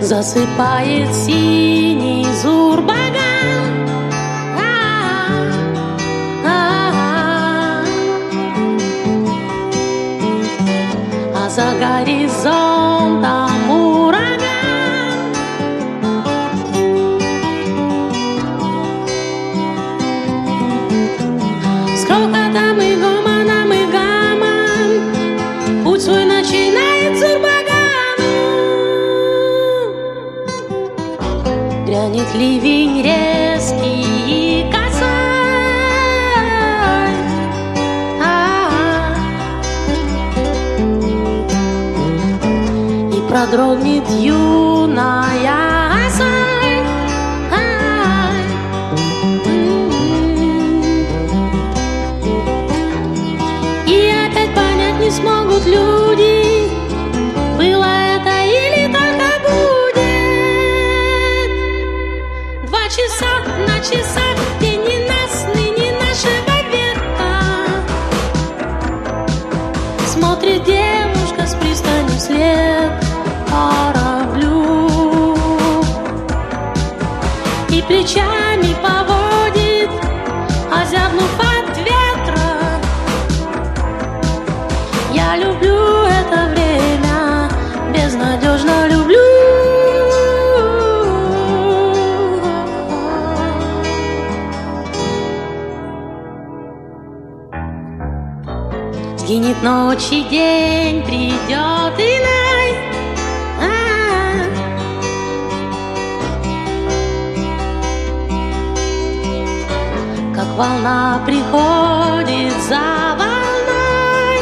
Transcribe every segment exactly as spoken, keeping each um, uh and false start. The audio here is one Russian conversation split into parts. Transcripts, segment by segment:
засыпает синий Зурбаган. А-а-а. А за горизонтом ураган. С грохотом и гомоном и гамом путь свой начинает Зурбагану. Грянет ливень резкий и косой, а-а-а. И продрогнет юная осой, а-а-а. И опять понять не смогут люди, было это или только будет. Два часа на часах, день ненастный, не нашего века. Смотрит девушка с пристани вслед кораблю и плечами поводит, озябнув от ветра. Я люблю это время, безнадежно люблю. Сгинет ночь и день, придет иной. А-а-а. Как волна приходит за волной,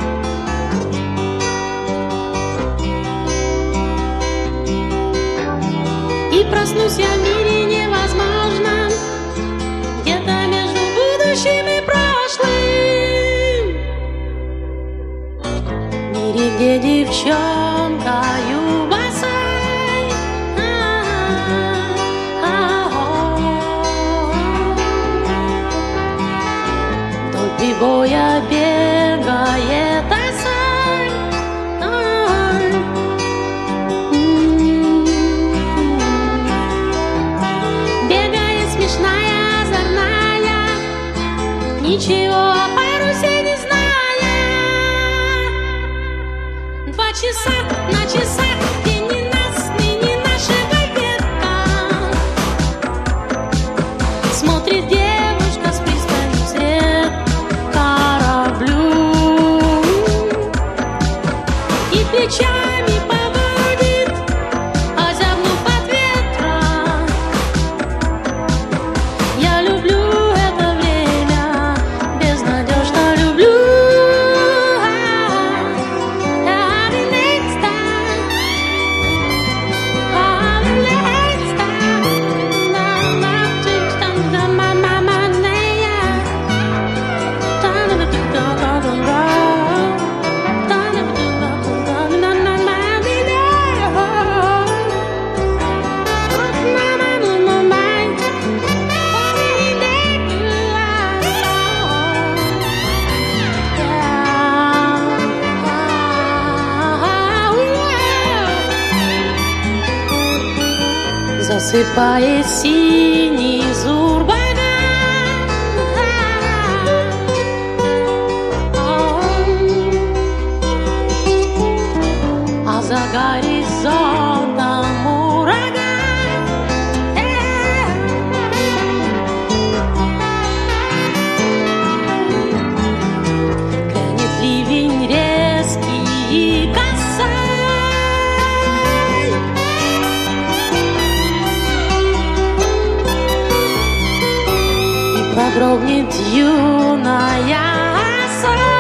и проснусь я в мире невозможном, где-то между будущим и прошлым. В мире, где девчонкою босой, вдоль прибоя бегает осой. Бегает смешная, озорная, ничего о парусе не зная. Два часа на часах, день ненастный, не нашего века. Смотрит девушка с пристани вслед кораблю и плечами поводит, озябнув от ветра. Я люблю это время, безнадежно люблю. Засыпает синий Зурбаган. А за горизонтом ураган. Грянет ливень резкий и косой, продрогнет юная осой.